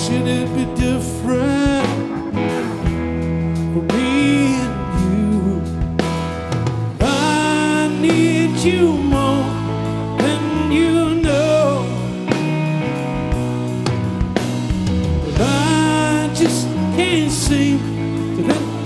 Should it be different for me and you? I need you more than you know, but I just can't seem to let